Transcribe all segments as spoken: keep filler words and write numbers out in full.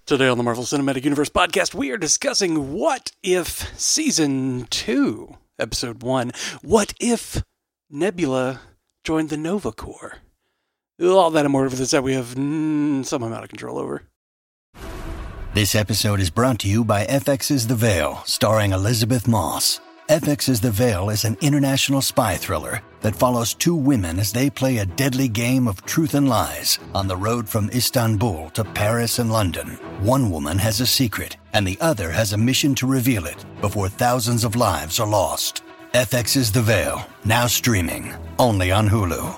Today on the Marvel Cinematic Universe podcast, we are discussing What If Season two, Episode one. What if Nebula joined the Nova Corps? All that and more for this that we have mm, some amount of control over. This episode is brought to you by F X's The Veil, starring Elizabeth Moss. F X's The Veil is an international spy thriller that follows two women as they play a deadly game of truth and lies on the road from Istanbul to Paris and London. One woman has a secret, and the other has a mission to reveal it before thousands of lives are lost. F X's The Veil, now streaming, only on Hulu.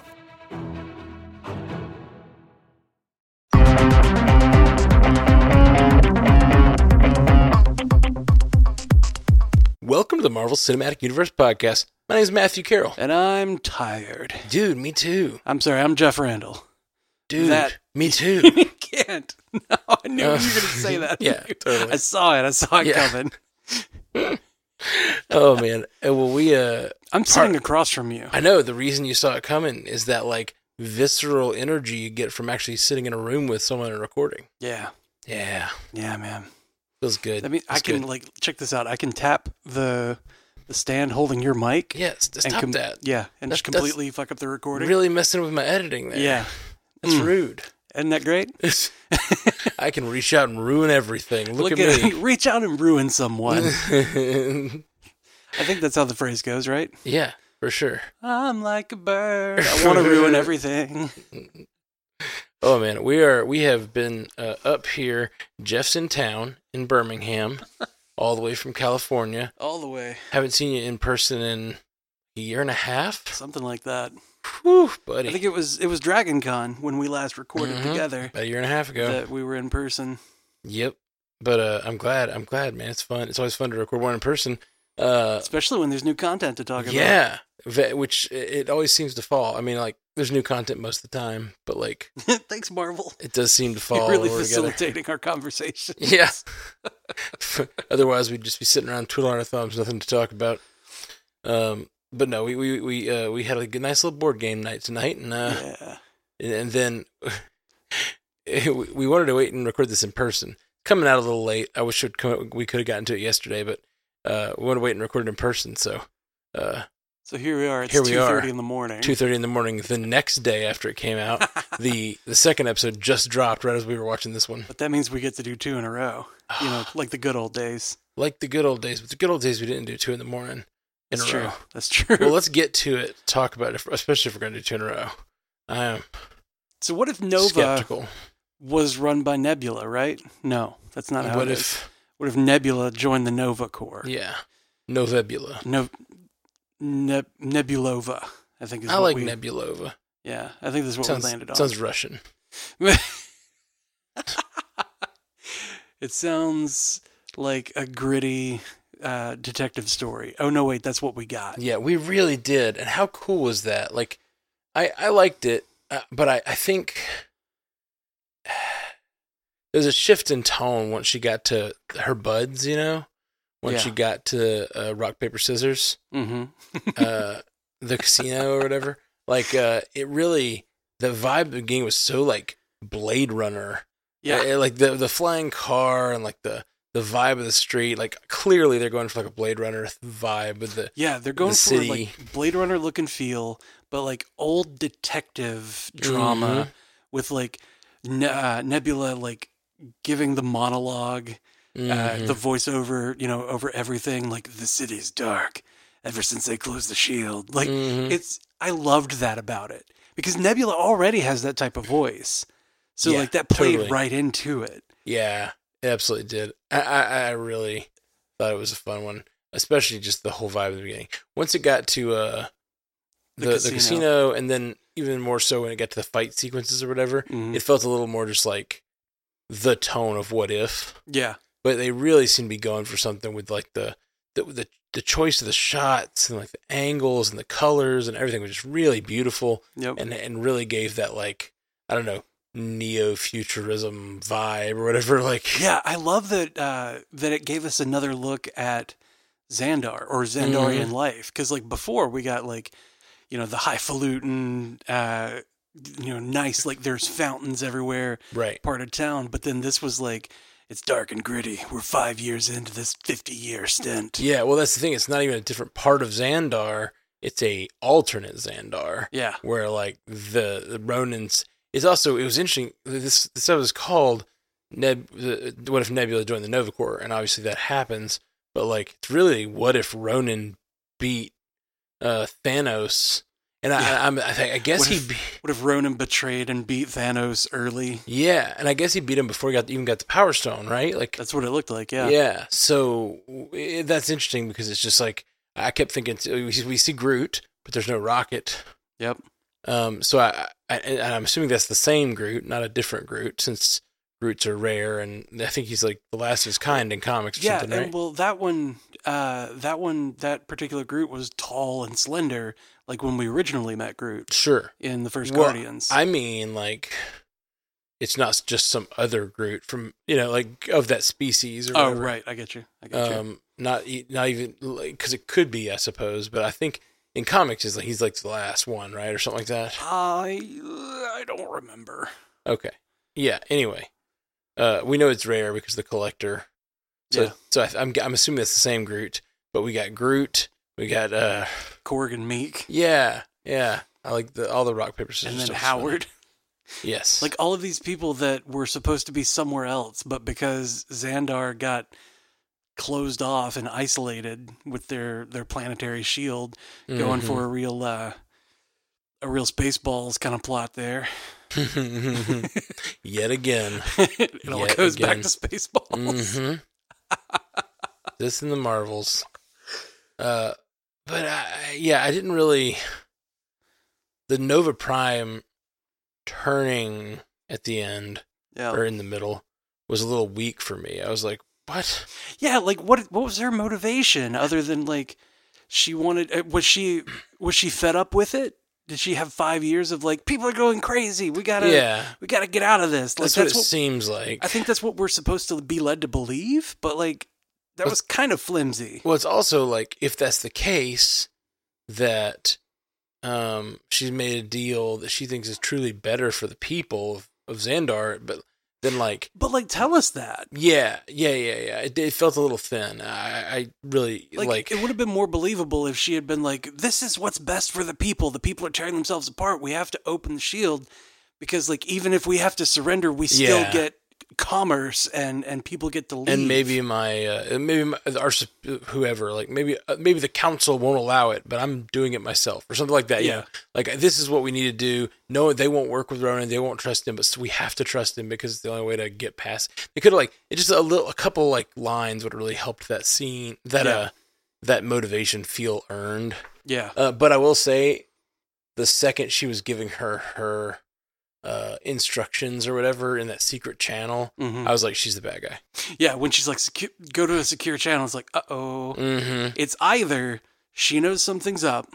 Welcome to the Marvel Cinematic Universe podcast. My name is Matthew Carroll. And I'm tired. Dude, me too. I'm sorry, I'm Jeff Randall. Dude, that... me too. You can't. No, I knew Uh, you were going to say that. yeah, totally. I saw it. I saw it Yeah. coming. Oh, man. Uh, Well, we, uh... I'm sitting across from you. I know, the reason you saw it coming is that, like, visceral energy you get from actually sitting in a room with someone and recording. Yeah. Yeah. Yeah, man. Feels good. I mean, I Feels can, good. like, check this out. I can tap the the stand holding your mic. Yes, and stop com- that. Yeah, and That's- just completely fuck up the recording. Really messing with my editing there. Yeah. That's Mm. rude. Isn't that great? I can reach out and ruin everything. Look, Look at, at reach out and ruin someone. me. I think that's how the phrase goes, right? Yeah, for sure. I'm like a bird. I want to ruin everything. Oh man, we are we have been uh, up here. Jeff's in town in Birmingham, all the way from California. All the way. Haven't seen you in person in a year and a half. Something like that. Whew, buddy. I think it was it was Dragon Con when we last recorded Mhm. together About a year and a half ago. that we were in person. Yep. But uh, I'm glad. I'm glad, man. It's fun. It's always fun to record one in person. Uh, Especially when there's new content to talk about. yeah. Ve- Which it it always seems to fall. I mean, like, there's new content most of the time, but like, Thanks, Marvel. it does seem to fall You're really all together. facilitating our conversation. Yeah. Otherwise, we'd just be sitting around twiddling our thumbs, nothing to talk about. Um, but no, we we we uh, we had a good, nice little board game night tonight, and uh, Yeah. and, and then we wanted to wait and record this in person. Coming out a little late. I wish we'd come, we could have gotten to it yesterday, but uh, we want to wait and record it in person. So uh, So here we are. It's Here we two are. thirty in the morning. two thirty in the morning, the next day after it came out, the the second episode just dropped right as we were watching this one. But that means we get to do two in a row. You know, like the good old days. Like the good old days, but the good old days we didn't do two in the morning in That's a true. row. That's true. Well, let's get to it. Talk about it, especially if we're going to do two in a row. I am So what if Nova skeptical. was run by Nebula, right? No, that's not how What it if? is. What if Nebula joined the Nova Corps? Yeah, Novebula. No, ne- Nebulova, I think is I what like we, Nebulova. Yeah, I think this is what Sounds we landed on. sounds Russian. It sounds like a gritty uh, detective story. Oh, no, wait, that's what we got. Yeah, we really did. And how cool was that? Like, I I liked it, uh, but I I think there's a shift in tone once she got to her buds. You know, once Yeah. she got to uh, rock paper scissors. Mm-hmm. uh, the casino or whatever. Like, uh, it really, the vibe of the game was so like Blade Runner. Yeah. Uh, like the the flying car and like the the vibe of the street. Like clearly they're going for like a Blade Runner vibe with the Yeah, they're going the for city. like Blade Runner look and feel, but like old detective drama Mhm. with like ne- uh, Nebula like giving the monologue, uh, Mhm. the voiceover, you know, over everything. Like the city's dark ever since they closed the shield. Like Mhm. it's, I loved that about it because Nebula already has that type of voice, so Yeah, like that played totally. right into it. Yeah, it absolutely did. I, I I really thought it was a fun one, especially just the whole vibe at the beginning. Once it got to uh The the the casino. casino, and then even more so when it got to the fight sequences or whatever, Mhm. it felt a little more just like the tone of What If. Yeah, But they really seem to be going for something with like the the the, the choice of the shots and like the angles and the colors and everything was just really beautiful, yep. and and really gave that like, I don't know, neo-futurism vibe or whatever. Like, Yeah, I love that uh, that it gave us another look at Xandar or Xandarian Mhm. life, because like before we got like, you know, the highfalutin, uh, you know, nice, like there's fountains everywhere, right. part of town, but then this was like, it's dark and gritty. We're five years into this fifty-year stint. Yeah, well, that's the thing. It's not even a different part of Xandar. It's a alternate Xandar. Yeah. Where, like, the, the Ronins... It's also... It was interesting. This, this episode was called Neb, the, What If Nebula Joined the Nova Corps? And obviously that happens. But, like, it's really what if Ronan beat uh, Thanos... And I, Yeah. I, I'm, I, think, I guess What he, if, be- what if Ronan betrayed and beat Thanos early? yeah, and I guess he beat him before he got even got the Power Stone, right? Like, That's what it looked like, yeah. yeah. So eh, that's interesting because it's just like I kept thinking we see, we see Groot, but there's no Rocket. Yep. Um, so I, I, and I'm assuming that's the same Groot, not a different Groot, since Groots are rare, and I think he's like the last of his kind in comics. Or Yeah, something, right? and well, that one, uh, that one, that particular Groot was tall and slender, like when we originally met Groot Sure. in the first Well, Guardians. I mean, like, it's not just some other Groot from, you know, like, of that species or oh, whatever. right, I get you. I get you. Um, not, e- not even, because it could be, I suppose, but I think in comics, he's like, he's like the last one, right? Or something like that. I, I don't remember. Okay. Yeah, anyway. Uh, we know it's rare because of the Collector. So, Yeah. so I, I'm, I'm assuming it's the same Groot, but we got Groot, we got, uh, Korg and Meek, yeah, yeah. I like the, all the rock, paper, scissors and then stuff is Howard. funny. Yes. Like all of these people that were supposed to be somewhere else, but because Xandar got closed off and isolated with their, their planetary shield, going Mhm. for a real uh, a real Spaceballs kind of plot there. Yet again. It all Yet goes back again. to Spaceballs. Mm-hmm. This and the Marvels. Uh, but I, yeah, I didn't really. The Nova Prime turning at the end Yeah, or in the middle was a little weak for me. I was like, what? yeah. Like what? What was her motivation other than like she wanted? uh, Was she was she fed up with it? Did she have five years of like people are going crazy? We gotta Yeah. we gotta get out of this. Like That's, what it seems like. I think that's what we're supposed to be led to believe, but like that was kind of flimsy. Well, it's also like, if that's the case, that um, she's made a deal that she thinks is truly better for the people of, of Xandar, but then, like, But like, tell us that. yeah, yeah, yeah, yeah. It, it felt a little thin. I, I really, Like, like, it would have been more believable if she had been like, "This is what's best for the people. The people are tearing themselves apart. We have to open the shield because, like, even if we have to surrender, we still Yeah. get commerce and and people get to leave." and maybe my, uh, maybe my, our, whoever, like, maybe, uh, maybe the council won't allow it, but I'm doing it myself or something like that. Yeah. Yeah. Like, this is what we need to do. No, they won't work with Ronan. They won't trust him, but we have to trust him because it's the only way to get past. They could have, like, it just a little, a couple, like, lines would have really helped that scene, that, Yeah. uh, that motivation feel earned. yeah, Uh, but I will say, the second she was giving her, her, uh, instructions or whatever in that secret channel, Mhm. I was like, she's the bad guy. yeah. When she's like, Secu- "Go to a secure channel," it's like, "Uh oh." Mm-hmm. It's either she knows something's up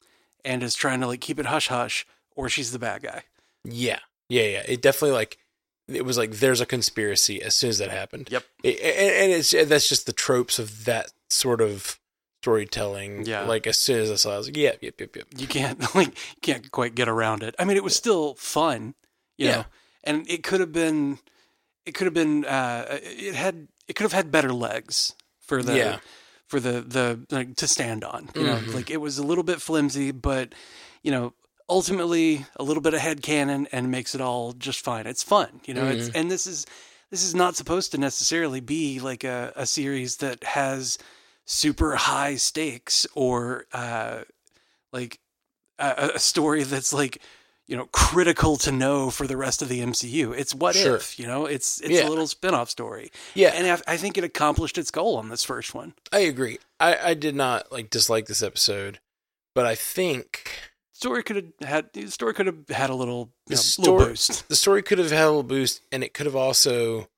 and is trying to like keep it hush hush, or she's the bad guy. Yeah, yeah, yeah. It definitely, like, it was like there's a conspiracy as soon as that happened. Yep. It, and, and it's that's just the tropes of that sort of storytelling. Yeah. Like, as soon as I saw it, I was like, yep, yep, yep, yep. You can't like you can't quite get around it. I mean, it was still fun, you Yeah. know, and it could have been, it could have been, uh, it had, it could have had better legs for the, Yeah. for the the like to stand on. You Mhm. know, like it was a little bit flimsy, but you know, ultimately a little bit of headcanon and makes it all just fine. It's fun, you know. It's and this is this is not supposed to necessarily be like a, a series that has super high stakes or uh, like a, a story that's like, you know, critical to know for the rest of the M C U. It's what Sure. if, you know, it's it's Yeah. a little spin-off story. Yeah, And I, I think it accomplished its goal on this first one. I agree. I, I did not, like, dislike this episode, but I think Story could have had the story could have had a little, you The know, story- little boost. the story could have had a little boost, and it could have also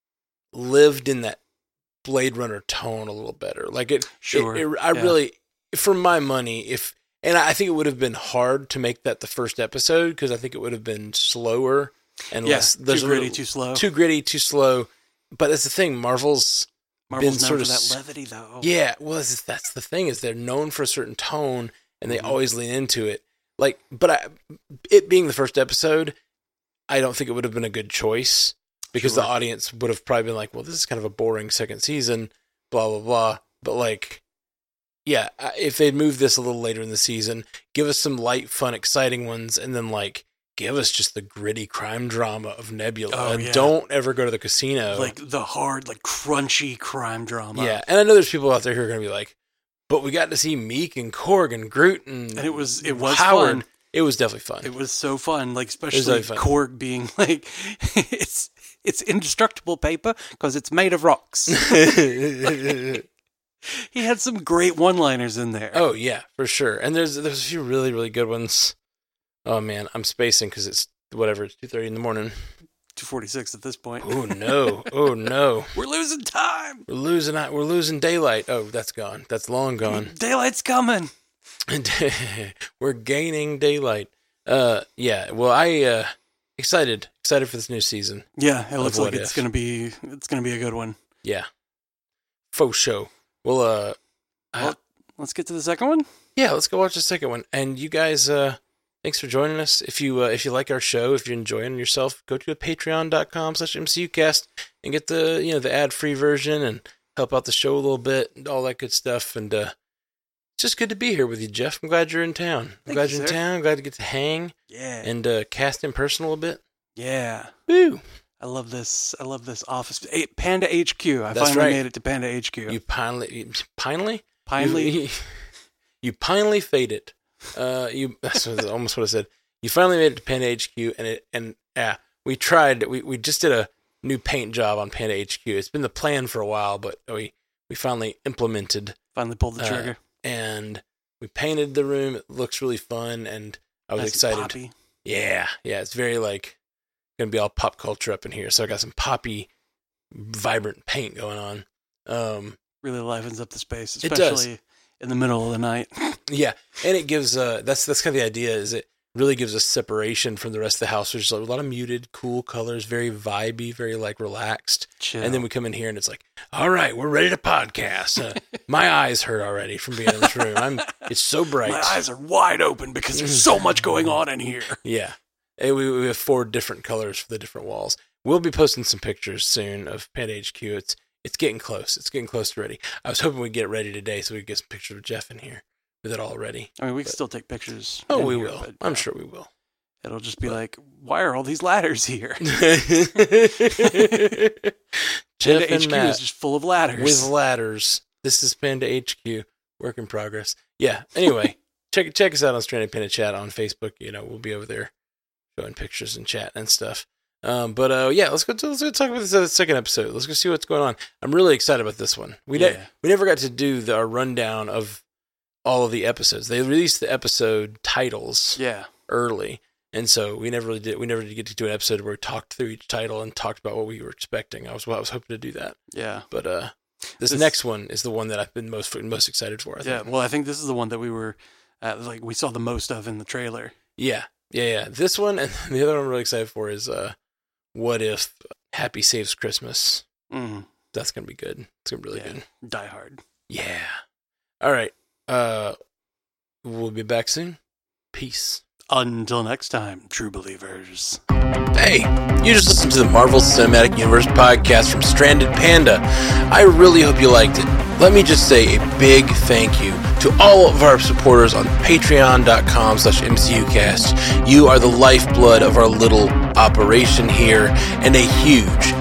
lived in that Blade Runner tone a little better. Like, it, Sure, it, it I yeah. really, for my money, if, and I think it would have been hard to make that the first episode, because I think it would have been slower and Yeah, less, too there's a gritty, little- too slow. too gritty, too slow. But that's the thing, Marvel's, Marvel's been known sort for of that s- levity, though. yeah, well, that's, that's the thing, is they're known for a certain tone, and they Mhm. always lean into it. Like, but I, it being the first episode, I don't think it would have been a good choice. because Sure. the audience would have probably been like, well, this is kind of a boring second season, blah, blah, blah. But like, yeah, if they'd moved this a little later in the season, give us some light, fun, exciting ones, and then like give us just the gritty crime drama of Nebula. Oh, and yeah. Don't ever go to the casino. Like the hard, like crunchy crime drama. Yeah, and I know there's people out there who are going to be like, but we got to see Meek and Korg and Groot and, And it was it was Howard. fun. It was definitely fun. It was so fun, like especially really fun. Korg being like, it's it's indestructible paper because it's made of rocks. He had some great one-liners in there. Oh yeah, for sure. And there's there's a few really really good ones. Oh man, I'm spacing because it's whatever. It's two thirty in the morning. two forty-six at this point. Oh no! Oh no! We're losing time. We're losing. We're losing daylight. Oh, that's gone. That's long gone. Daylight's coming. We're gaining daylight. Uh, yeah. Well, I uh excited excited for this new season. Yeah, it Of looks What like it's If. gonna be it's gonna be a good one. Yeah. Faux show. Well, uh, Well, let's get to the second one. yeah. Let's go watch the second one. And you guys, uh, thanks for joining us. If you uh, if you like our show, if you're enjoying yourself, go to patreon dot com slash M C U cast and get the you know the ad free version and help out the show a little bit and all that good stuff. And uh, it's just good to be here with you, Jeff. I'm glad you're in town. I'm Thank glad you, you're in sir. town. I'm glad to get to hang Yeah. and uh, cast in person a little bit. Yeah. Woo! I love this. I love this office. Eh, Panda H Q. I That's finally right. made it to Panda H Q. You pinely, you, pinely, Finally. you, you pinely faded. Uh, you that's what- almost what I said. You finally made it to Panda H Q, and it and yeah, we tried. We we just did a new paint job on Panda H Q. It's been the plan for a while, but we we finally implemented, Finally pulled the uh, trigger. and we painted the room. It looks really fun, and I was Nice and excited. poppy. Yeah, yeah, it's very like gonna be all pop culture up in here. So I got some poppy, vibrant paint going on. Um, Really livens up the space, It does. especially in the middle of the night. yeah, and it gives uh, that's that's kind of the idea. Is it really gives us separation from the rest of the house, which is a lot of muted, cool colors, very vibey, very like relaxed. Chill. And then we come in here and it's like, all right, we're ready to podcast. Uh, my eyes hurt already from being in this room. I'm it's so bright. My eyes are wide open because there's so much going on in here. Yeah. And we, we have four different colors for the different walls. We'll be posting some pictures soon of Panda H Q. It's it's getting close. It's getting close to ready. I was hoping we'd get it ready today so we could get some pictures of Jeff in here with it all ready. I mean, we can But- still take pictures. Oh, in we here, will. but, I'm uh, sure we will. It'll just be like, why are all these ladders here? Jeff Panda and H Q Matt is just full of ladders. with ladders. This is Panda H Q. Work in progress. Yeah. Anyway, check check us out on Stranded Panda Chat on Facebook. You know, we'll be over there showing pictures and chat and stuff. Um, but uh, yeah, let's go. To, let's go talk about this uh, second episode. Let's go see what's going on. I'm really excited about this one. We Yeah. ne- we never got to do the, our rundown of all of the episodes. They released the episode titles yeah. early, and so we never really did. We never did get to do an episode where we talked through each title and talked about what we were expecting. I was I was hoping to do that, Yeah. but uh, this, This- next one is the one that I've been most most excited for. I Yeah. think. Well, I think this is the one that we were, uh, like, we saw the most of in the trailer. Yeah, yeah, yeah. This one and the other one I'm really excited for is uh, what if Happy Saves Christmas? Mm. That's gonna be good. It's gonna be really Yeah. good. Die Hard. Yeah. All right. Uh, we'll be back soon. Peace. Until next time, true believers. Hey, you just listened to the Marvel Cinematic Universe podcast from Stranded Panda. I really hope you liked it. Let me just say a big thank you to all of our supporters on patreon dot com slash M C U cast. You are the lifeblood of our little operation here, and a huge,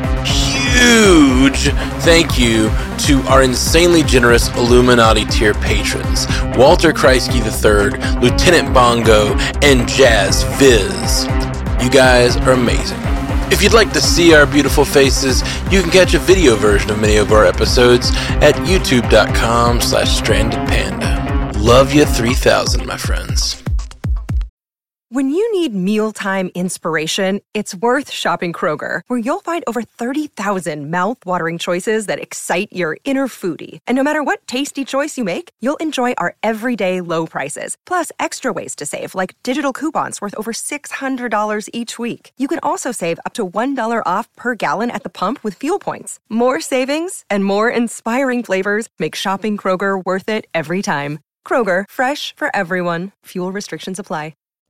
huge thank you to our insanely generous Illuminati tier patrons, Walter Kreisky the third, Lieutenant Bongo, and Jazz Viz. You guys are amazing. If you'd like to see our beautiful faces, you can catch a video version of many of our episodes at youtube dot com slash stranded panda. Love you three thousand, my friends. When you need mealtime inspiration, it's worth shopping Kroger, where you'll find over thirty thousand mouth-watering choices that excite your inner foodie. And no matter what tasty choice you make, you'll enjoy our everyday low prices, plus extra ways to save, like digital coupons worth over six hundred dollars each week. You can also save up to one dollar off per gallon at the pump with fuel points. More savings and more inspiring flavors make shopping Kroger worth it every time. Kroger, fresh for everyone. Fuel restrictions apply.